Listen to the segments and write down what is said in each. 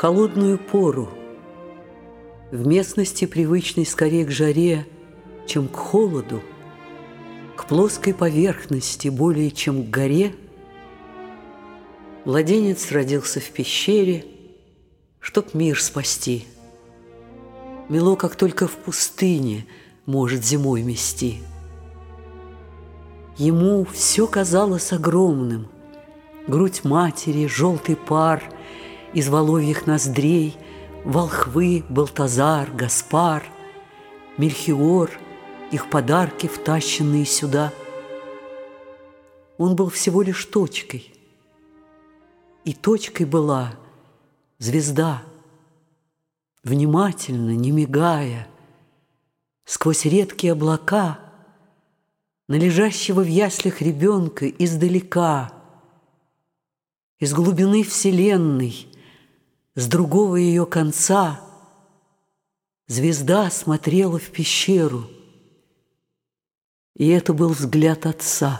холодную пору, в местности, привычной скорее к жаре, чем к холоду, к плоской поверхности более, чем к горе, младенец родился в пещере, чтоб мир спасти. Мело, как только в пустыне может зимой мести. Ему все казалось огромным: грудь матери, желтый пар из воловьих ноздрей, волхвы, Балтазар, Гаспар, Мельхиор, их подарки, втащенные сюда. Он был всего лишь точкой, и точкой была звезда, внимательно, не мигая, сквозь редкие облака на лежащего в яслях ребенка издалека, из глубины вселенной, с другого ее конца, звезда смотрела в пещеру, и это был взгляд отца.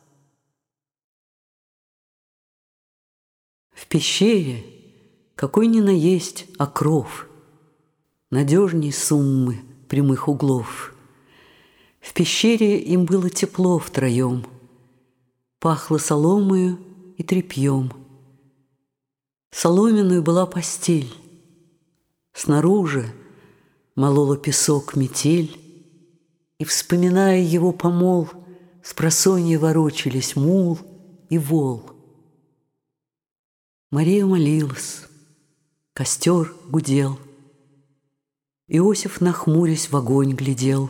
В пещере какой ни на есть окров, надежней суммы прямых углов. В пещере им было тепло втроем, пахло соломою и тряпьем. Соломенную была постель, снаружи молола песок метель, и, вспоминая его помол, спросонья ворочались мул и вол. Мария молилась, костер гудел, Иосиф, нахмурясь, в огонь глядел.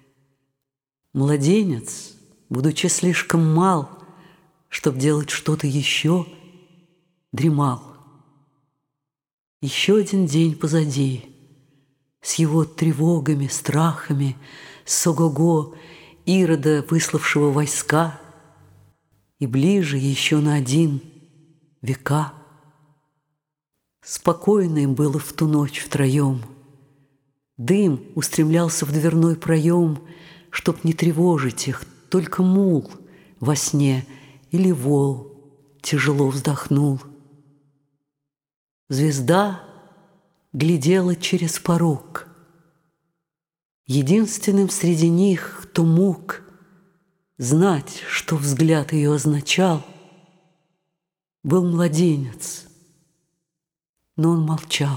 Младенец, будучи слишком мал, чтоб делать что-то еще, дремал. Еще один день позади, с его тревогами, страхами, с ого-го Ирода, выславшего войска, и ближе еще на один века. Спокойно им было в ту ночь втроем. Дым устремлялся в дверной проем, чтоб не тревожить их, только мул во сне или вол тяжело вздохнул. Звезда глядела через порог. Единственным среди них, кто мог знать, что взгляд ее означал, был младенец, но он молчал.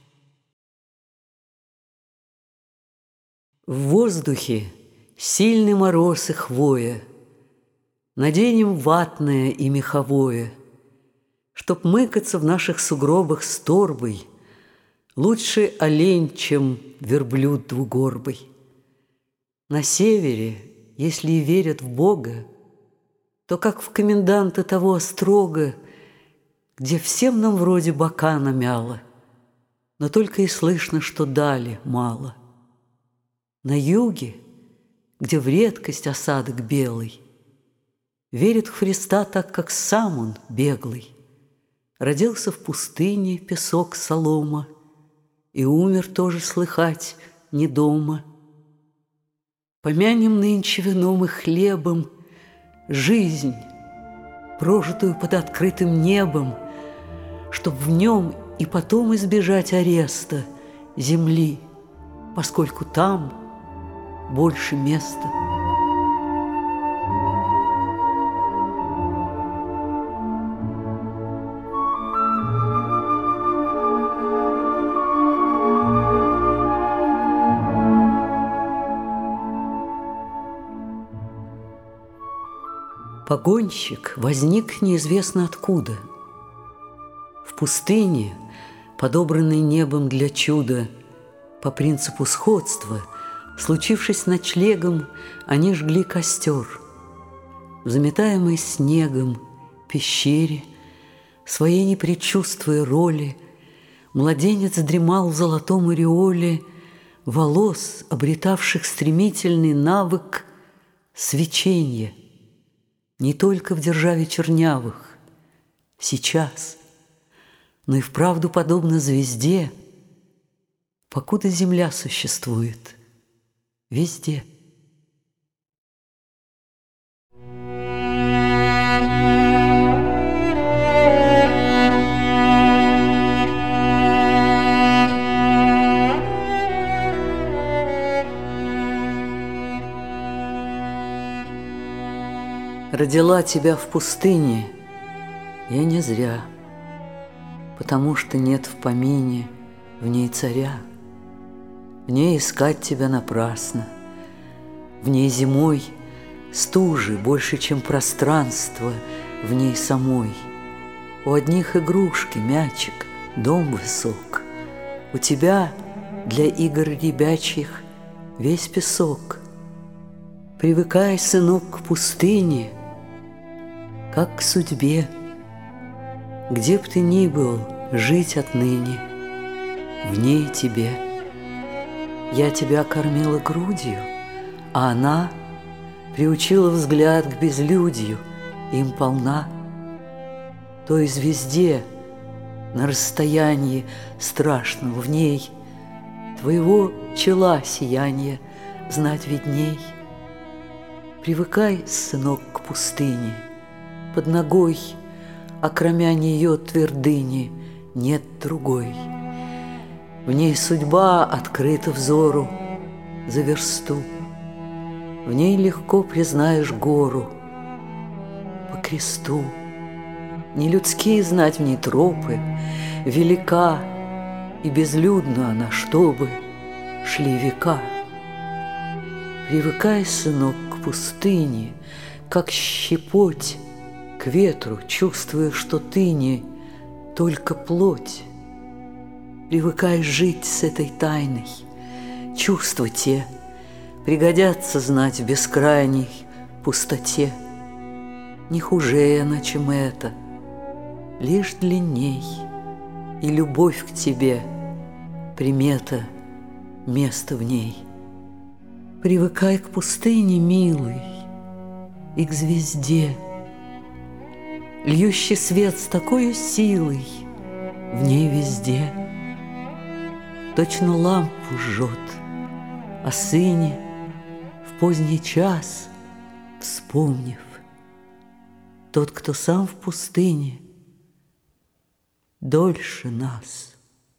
В воздухе сильный мороз и хвоя, наденем ватное и меховое, чтоб мыкаться в наших сугробах с торбой, лучше олень, чем верблюд двугорбый. На севере, если и верят в Бога, то как в коменданта того острога, где всем нам вроде бока намяло, но только и слышно, что дали мало. На юге, где в редкость осадок белый, верит в Христа так, как сам он беглый. Родился в пустыне песок солома, и умер тоже, слыхать, не дома. Помянем нынче вином и хлебом жизнь, прожитую под открытым небом, чтоб в нем и потом избежать ареста земли, поскольку там больше места. Погонщик возник неизвестно откуда. В пустыне, подобранной небом для чуда, по принципу сходства, случившись ночлегом, они жгли костер. В заметаемой снегом пещере, своей не предчувствуя роли, младенец дремал в золотом ореоле волос, обретавших стремительный навык свечения. Не только в державе чернявых, сейчас, но и вправду подобно звезде, покуда земля существует, везде. Родила тебя в пустыне я не зря, потому что нет в помине в ней царя. В ней искать тебя напрасно, в ней зимой стужи больше, чем пространство в ней самой. У одних игрушки, мячик, дом высок, у тебя для игр ребячьих весь песок. Привыкай, сынок, к пустыне, как к судьбе. Где б ты ни был, жить отныне в ней тебе. Я тебя кормила грудью, а она приучила взгляд к безлюдью, им полна. Той звезде на расстоянии страшном в ней твоего чела сияние знать видней. Привыкай, сынок, к пустыне, под ногой, окромя нее твердыни, нет другой. В ней судьба открыта взору за версту, в ней легко признаешь гору по кресту. Не людские знать в ней тропы, велика и безлюдна она, чтобы шли века. Привыкай, сынок, к пустыне, как щепоть к ветру, чувствуя, что ты не только плоть. Привыкай жить с этой тайной, чувства те пригодятся знать в бескрайней пустоте. Не хуже она, чем это, лишь длинней, и любовь к тебе примета место в ней. Привыкай к пустыне, милый, и к звезде, льющий свет с такой силой в ней везде. Точно лампу жжет о сыне в поздний час, вспомнив. Тот, кто сам в пустыне, дольше нас.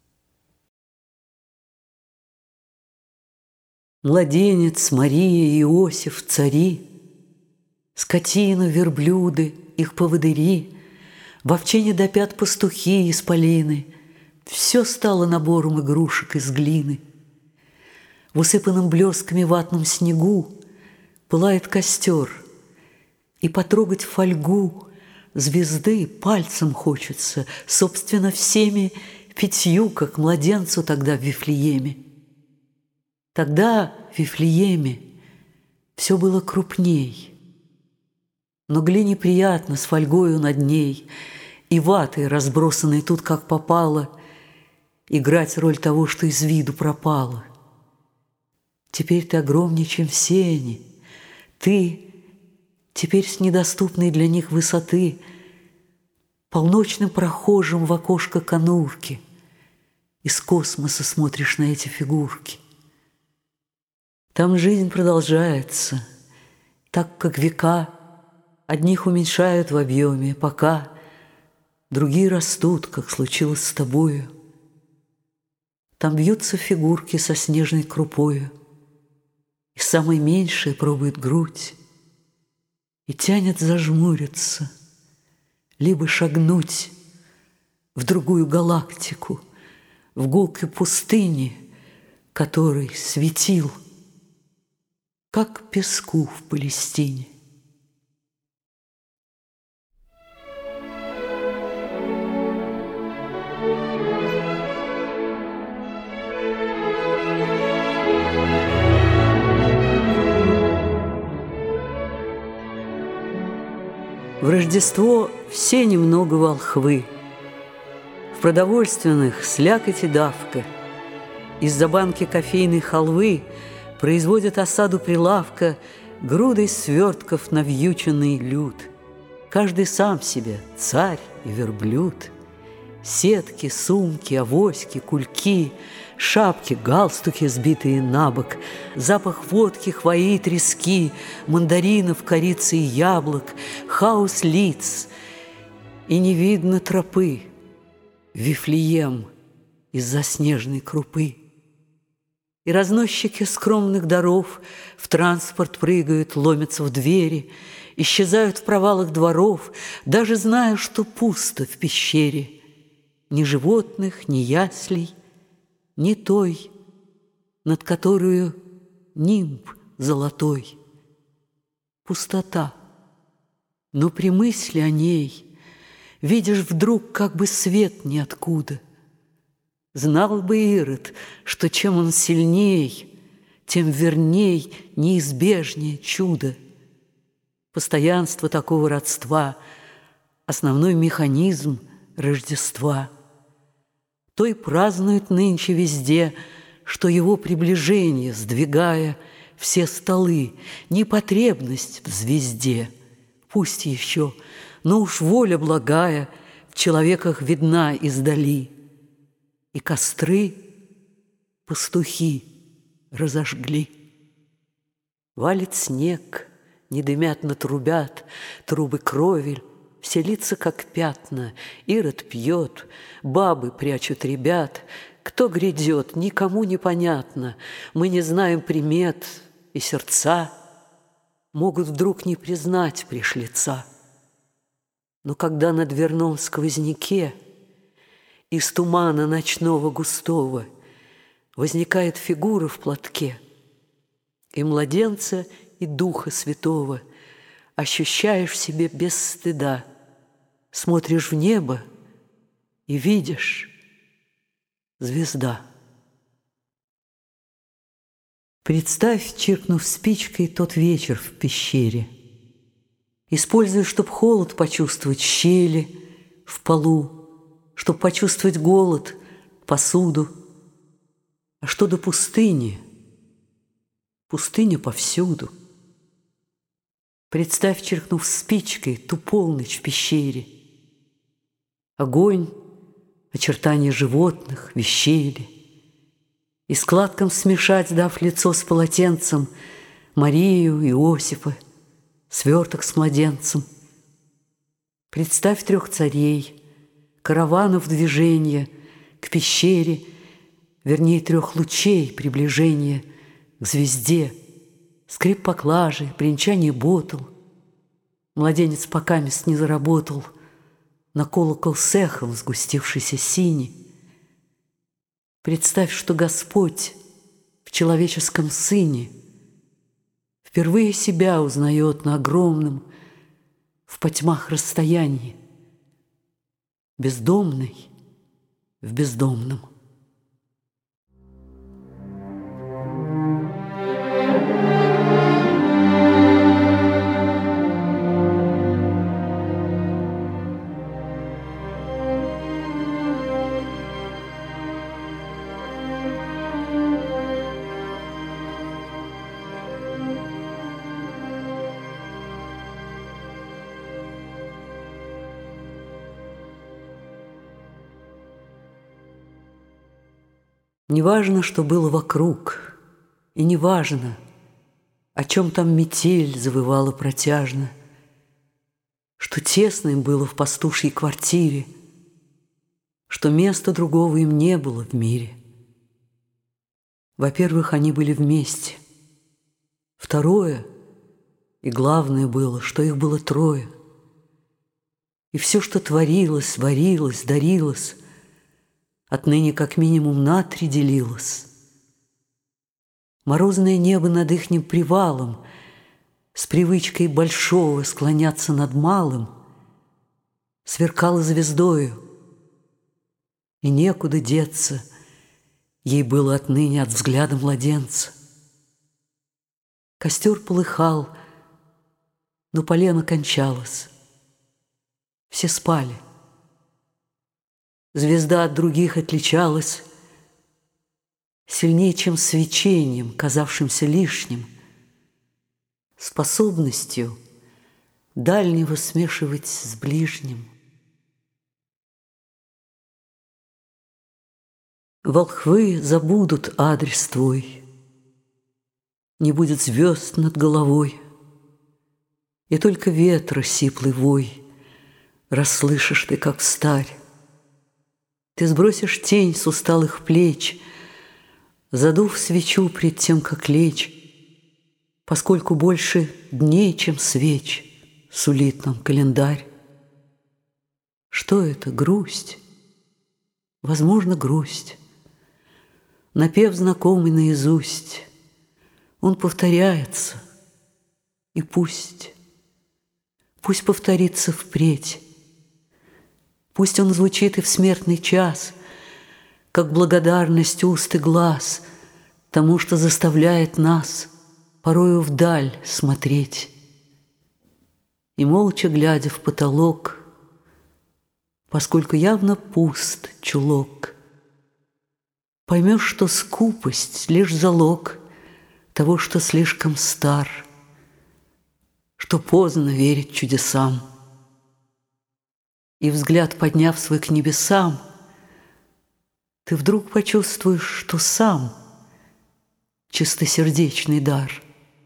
Младенец, Мария, Иосиф, цари, скотину, верблюды, их поводыри, в овчине до пят пастухи исполины, все стало набором игрушек из глины. В усыпанном блесками ватном снегу пылает костер, и потрогать фольгу звезды пальцем хочется, собственно, всеми 5, как младенцу тогда в Вифлееме. Тогда в Вифлееме все было крупней, но глине приятно с фольгою над ней и ватой, разбросанной тут как попало, играть роль того, что из виду пропало. Теперь ты огромнее, чем все они, ты теперь с недоступной для них высоты полночным прохожим в окошко конурки из космоса смотришь на эти фигурки. Там жизнь продолжается, так как века одних уменьшают в объеме, пока другие растут, как случилось с тобою. Там бьются фигурки со снежной крупою, и самой меньшей пробует грудь, и тянет зажмуриться, либо шагнуть в другую галактику, в гулкой пустыне, который светил, как песку в Палестине. В Рождество все немного волхвы, в продовольственных слякоть и давка. Из-за банки кофейной халвы производят осаду прилавка грудой свертков навьюченный люд. Каждый сам себе царь и верблюд. Сетки, сумки, авоськи, кульки, шапки, галстуки, сбитые на бок, запах водки, хвои, трески, мандаринов, корицы и яблок, хаос лиц, и не видно тропы в Вифлеем из-за снежной крупы. И разносчики скромных даров в транспорт прыгают, ломятся в двери, исчезают в провалах дворов, даже зная, что пусто в пещере. Ни животных, ни яслей, ни той, над которую нимб золотой. Пустота, но при мысли о ней видишь вдруг как бы свет ниоткуда. Знал бы Ирод, что чем он сильней, тем верней, неизбежнее чудо. Постоянство такого родства — основной механизм Рождества. То и празднуют нынче везде, что его приближение, сдвигая все столы, непотребность в звезде. Пусть еще, но уж воля благая в человеках видна издали. И костры пастухи разожгли. Валит снег, не дымят, но трубят трубы кровель, все лица как пятна, Ирод пьет, бабы прячут ребят. Кто грядет, никому непонятно, мы не знаем примет, и сердца могут вдруг не признать пришлица. Но когда на дверном сквозняке из тумана ночного густого возникает фигура в платке, и младенца, и Духа Святого ощущаешь в себе без стыда, смотришь в небо и видишь — звезда. Представь, чиркнув спичкой, тот вечер в пещере. Используй, чтоб холод почувствовать, щели в полу, чтоб почувствовать голод, посуду. А что до пустыни? Пустыня повсюду. Представь, чиркнув спичкой, ту полночь в пещере. Огонь, очертания животных, вещей. И складкам смешать, дав лицо с полотенцем, Марию, Иосифа, сверток с младенцем. Представь 3 царей, караванов движения к пещере, вернее 3 лучей приближения к звезде, скрип поклажи, бренчание ботл. Младенец покамест не заработал на колокол с эхом сгустившийся синий. Представь, что Господь в человеческом Сыне впервые себя узнает на огромном, в потьмах расстоянии, бездомный в бездомном. Неважно, что было вокруг, и неважно, о чем там метель завывала протяжно, что тесно им было в пастушьей квартире, что места другого им не было в мире. Во-первых, они были вместе. Второе, и главное было, что их было 3. И все, что творилось, варилось, дарилось, отныне как минимум на 3 делилось. Морозное небо над ихним привалом с привычкой большого склоняться над малым сверкало звездою, и некуда деться ей было отныне от взгляда младенца. Костер полыхал, но полено кончалось. Все спали. Звезда от других отличалась сильнее, чем свечением, казавшимся лишним, способностью дальнего смешивать с ближним. Волхвы забудут адрес твой, не будет звезд над головой, и только ветра сиплый вой расслышишь ты, как встарь. Ты сбросишь тень с усталых плеч, Задув свечу пред тем, как лечь, поскольку больше дней, чем свеч, сулит нам календарь. Что это? Грусть? Возможно, грусть. Напев знакомый наизусть, он повторяется, и пусть повторится впредь. Пусть он звучит и в смертный час, как благодарность уст и глаз тому, что заставляет нас порою вдаль смотреть. И молча глядя в потолок, поскольку явно пуст чулок, поймешь, что скупость — лишь залог того, что слишком стар, что поздно верить чудесам. И взгляд, подняв свой к небесам, ты вдруг почувствуешь, что сам чистосердечный дар.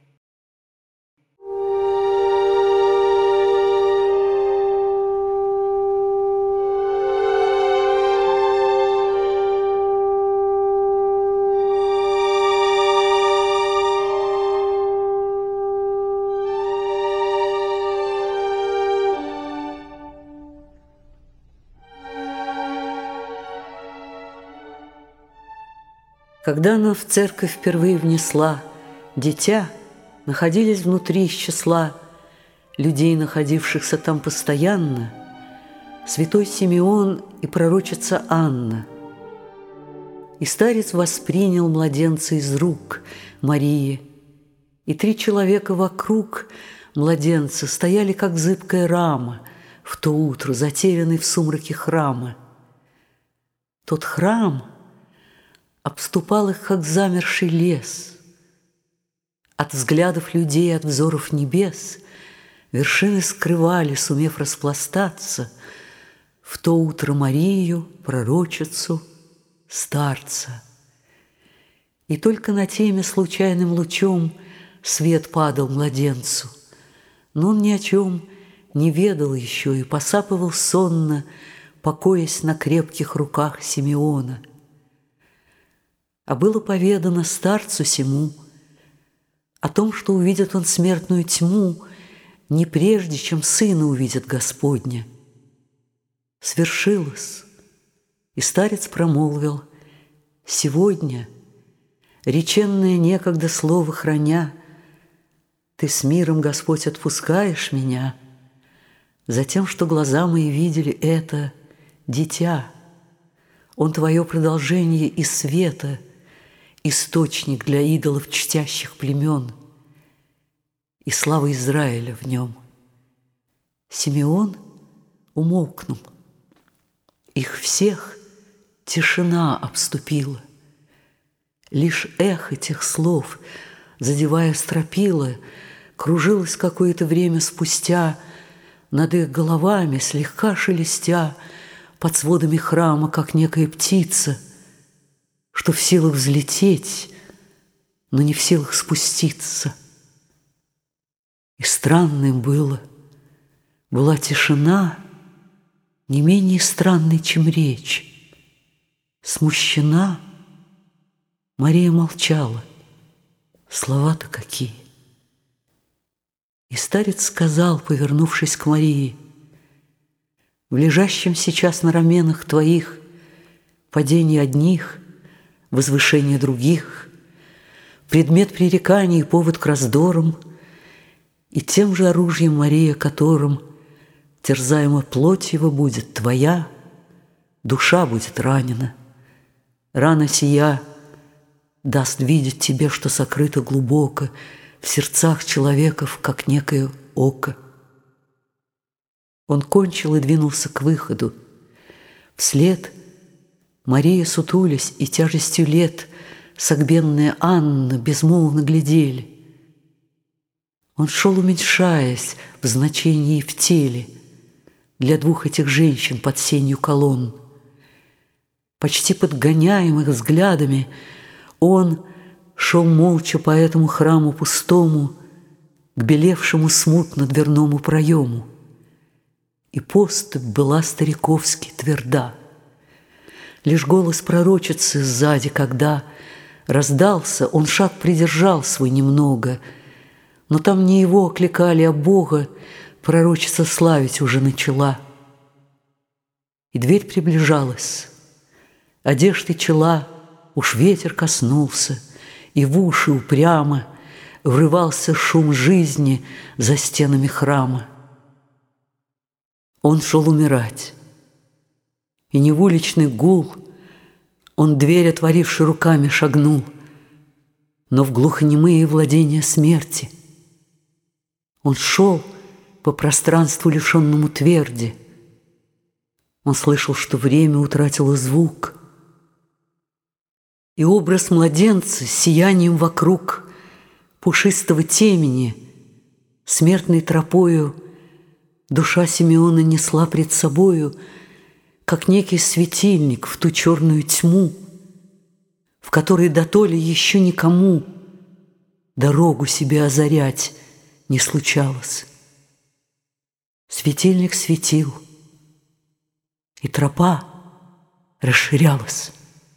Когда она в церковь впервые внесла дитя, находились внутри из числа людей, находившихся там постоянно, святой Симеон и пророчица Анна. И старец воспринял младенца из рук Марии, и 3 человека вокруг младенца стояли, как зыбкая рама, в то утро, затерянный в сумраке храма. Тот храм обступал их, как замерший лес. От взглядов людей, от взоров небес вершины скрывали, сумев распластаться, в то утро Марию, пророчицу, старца. И только на теме случайным лучом свет падал младенцу, но он ни о чем не ведал еще и посапывал сонно, покоясь на крепких руках Симеона. А было поведано старцу сему о том, что увидит он смертную тьму не прежде, чем сына увидит Господня. Свершилось, и старец промолвил: «Сегодня, реченное некогда слово храня, ты с миром, Господь, отпускаешь меня, за тем, что глаза мои видели это дитя. Он твое продолжение из света, источник для идолов чтящих племен, и слава Израиля в нем». Симеон умолкнул. Их всех тишина обступила. Лишь эхо тех слов, задевая стропила, кружилось какое-то время спустя над их головами, слегка шелестя под сводами храма, как некая птица, что в силах взлететь, но не в силах спуститься. И странным была тишина, не менее странной, чем речь. Смущена, Мария молчала. Слова-то какие! И старец сказал, повернувшись к Марии: «В лежащем сейчас на раменах твоих падение одних, возвышение других, предмет пререканий и повод к раздорам, и тем же оружием, Мария, которым терзаема плоть его будет твоя, душа будет ранена. Рана сия даст видеть тебе, что сокрыто глубоко в сердцах человеков, как некое око». Он кончил и двинулся к выходу. Вслед Мария, сутулясь и тяжестью лет, согбенная Анна безмолвно глядели. Он шел, уменьшаясь в значении и в теле для 2 этих женщин под сенью колонн. Почти подгоняемых взглядами он шел молча по этому храму пустому, к белевшему смутно дверному проему. И поступь была стариковски тверда. Лишь голос пророчицы сзади, когда Раздался, он шаг придержал свой немного, но там не его окликали, а Бога пророчица славить уже начала. И дверь приближалась, одежды чела уж ветер коснулся, и в уши упрямо врывался шум жизни за стенами храма. Он шел умирать, и не в уличный гул он, дверь отворивши руками, шагнул, но в глухонемые владения смерти. Он шел по пространству, лишенному тверди. Он слышал, что время утратило звук, и образ младенца с сиянием вокруг пушистого темени смертной тропою душа Симеона несла пред собою, как некий светильник в ту черную тьму, в которой дотоле еще никому дорогу себе озарять не случалось. Светильник светил, и тропа расширялась.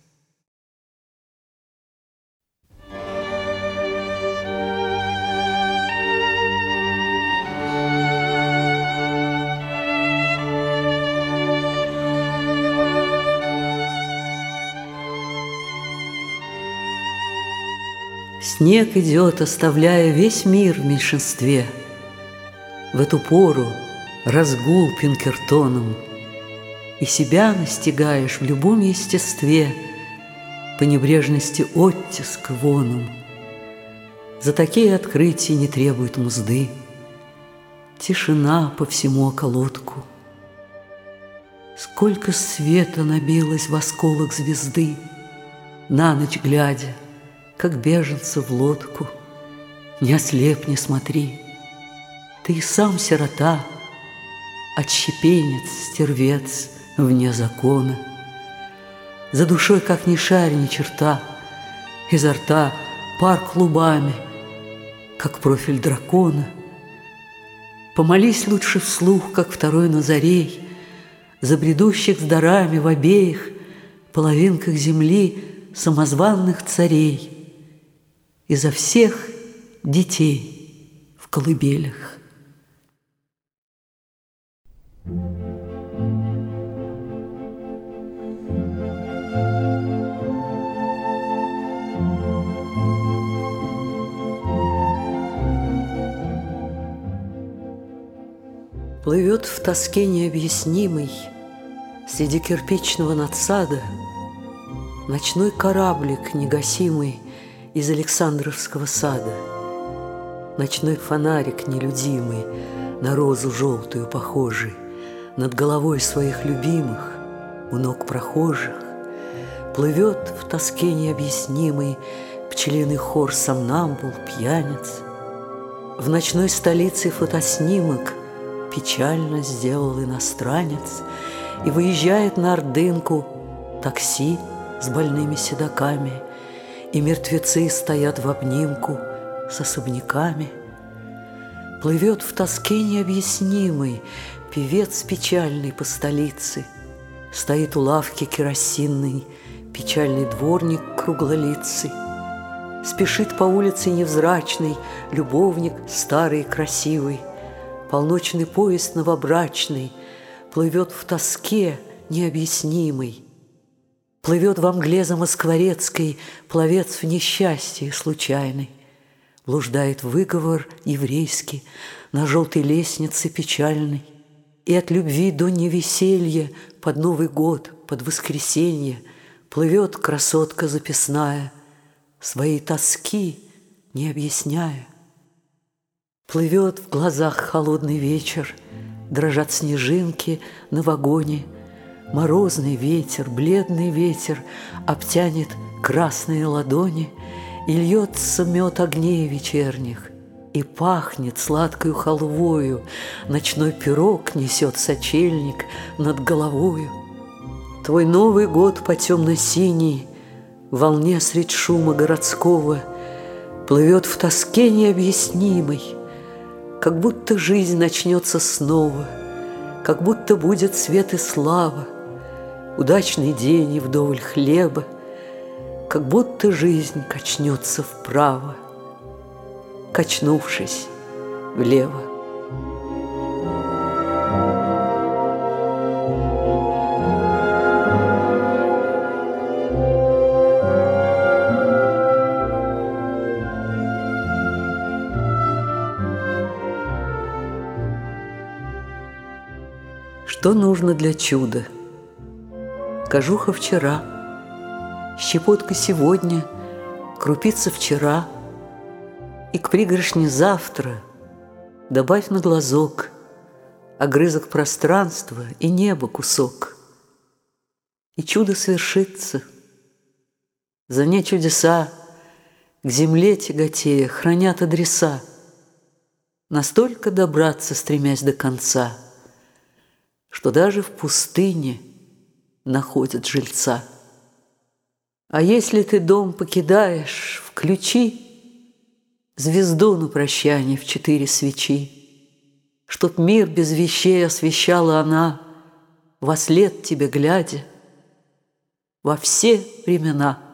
Снег идет, оставляя весь мир в меньшинстве. В эту пору разгул Пинкертоном, и себя настигаешь в любом естестве по небрежности оттиск воном. За такие открытия не требует мзды. Тишина по всему околотку. Сколько света набилось в осколок звезды, на ночь глядя, как беженца в лодку. Не ослепни, смотри, ты и сам сирота, отщепенец, стервец, вне закона. За душой, как ни шарь, ни черта, изо рта пар клубами, как профиль дракона. Помолись лучше вслух, как второй Назарей, за бредущих с дарами в обеих половинках земли самозванных царей и за всех детей в колыбелях. Плывет в тоске необъяснимой среди кирпичного надсада ночной кораблик негасимый из Александровского сада. Ночной фонарик нелюдимый, на розу желтую похожий, над головой своих любимых, у ног прохожих. Плывет в тоске необъяснимой пчелиный хор сомнамбул, пьяниц. В ночной столице фотоснимок печально сделал иностранец, и выезжает на Ордынку такси с больными седоками, и мертвецы стоят в обнимку с особняками. Плывет в тоске необъяснимой певец печальный по столице, стоит у лавки керосинной печальный дворник круглолицый, спешит по улице невзрачный любовник старый и красивый. Полночный поезд новобрачный плывет в тоске необъяснимой. Плывет во мгле замоскворецкой пловец в несчастье случайный. Блуждает выговор еврейский на желтой лестнице печальной. И от любви до невеселья под Новый год, под воскресенье плывет красотка записная, своей тоски не объясняя. Плывет в глазах холодный вечер, дрожат снежинки на вагоне. Морозный ветер, бледный ветер обтянет красные ладони, и льется мед огней вечерних, и пахнет сладкою халвою, ночной пирог несет сочельник над головою. Твой Новый год по темно-синей волне средь шума городского плывет в тоске необъяснимой, как будто жизнь начнется снова, как будто будет свет и слава, удачный день и вдоволь хлеба, как будто жизнь качнется вправо, качнувшись влево. Что нужно для чуда? Кожуха вчера, щепотка сегодня, крупица вчера, и к пригоршне завтра добавь на глазок огрызок пространства и неба кусок. И чудо свершится. За не чудеса к земле тяготея хранят адреса, настолько добраться, стремясь до конца, что даже в пустыне находят жильца. А если ты дом покидаешь, включи звезду на прощание в 4 свечи, чтоб мир без вещей освещала она, вослед тебе глядя, во все времена.